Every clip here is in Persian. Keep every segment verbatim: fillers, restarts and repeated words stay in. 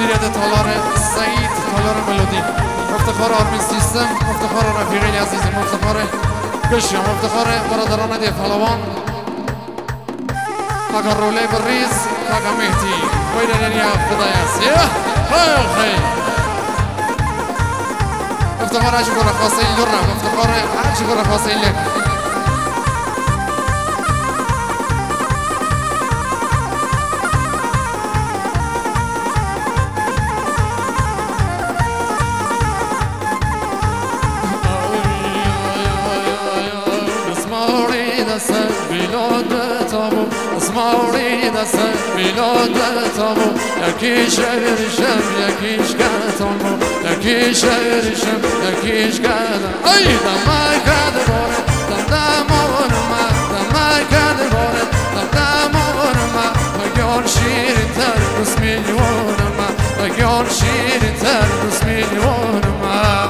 مدیریت تالار سعید تالار ملودی، مفتخار آرمین سیستم، مفتخار رفیقی عزیزی، مفتخار بشیا، مفتخار برادران دی پهلوان، کاکا روله بریز، کاکا مهدی ویدنیا خدای است. خیلی خیلی مفتخار هرچی گره خواسته این دور نه، مفتخار هرچی گره خواسته این لک. اسماوری دست میلاد تامو یکیش بریشم یکیش گتامو یکیش بریشم یکیش گتام ای دم کرده باره دم دمون ما دم کرده باره دم دمون ما مگیان شیرین تر دوست میلیون ما مگیان شیرین تر دوست میلیون ما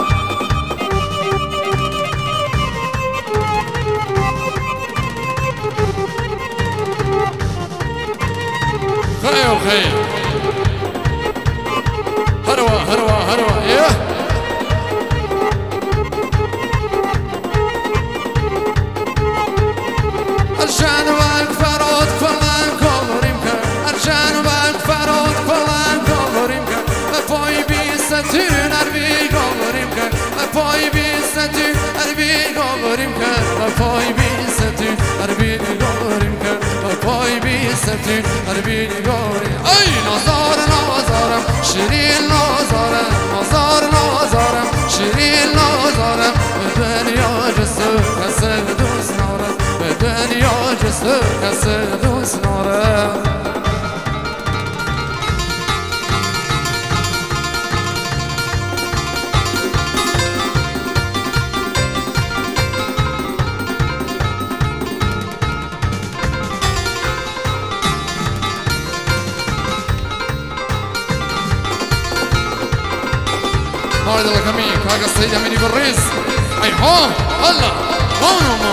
خير خير هروة هروة هروة ايه ارجان وانك فرود فلان كولوريمكا ارجان وانك فرود فلان كولوريمكا افوي بيستين اربي كولوريمكا افوي بيستين اربي كولوريمكا افوي بيستين اربي كولوريمكا افوي بيستين اربي كولوريمكا اي نظر نظرم شيرين نظرم نظر نظرم شيرين نظرم بدنيا جسد كسر دوس نارم بدنيا جسد كسر دوس نارم هاي ده لكمي كاكا السيد عميني بالريس اي ها الله هون هون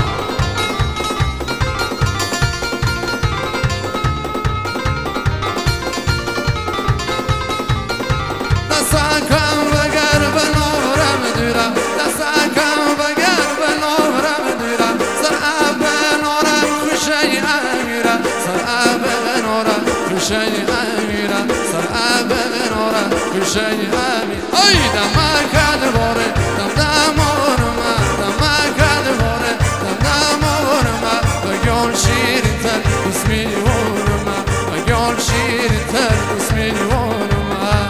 دستاكم بقرب نورم دورم دستاكم بقرب نورم دورم سرعب نورم خوشي أميرة سرعب نورم خوشي أميرة سرعب نورم خوشي أميرة أي دم كاد باره دم دمون ما دم كاد باره دم دمون ما بقول شيرين تر اسمي ورما بقول شيرين تر اسمي ورما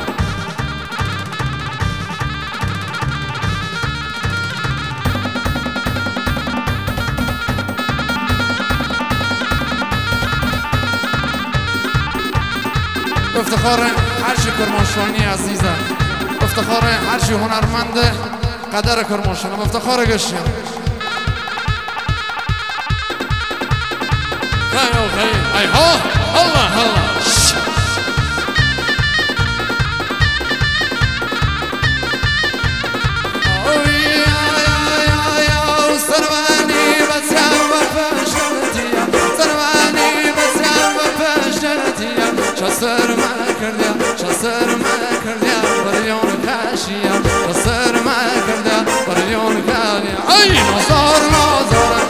افتخار هرچی کرمانشاهی عزیزم، افتخار هرچی هنرمند قدر کرمانشاهی، افتخار گشتیم. خیلی خیلی ای ها الله الله شسر ما کردیا شسر ما کردیا بریون کاشیا شسر ما کردیا بریون کاشیا ای نظر نظر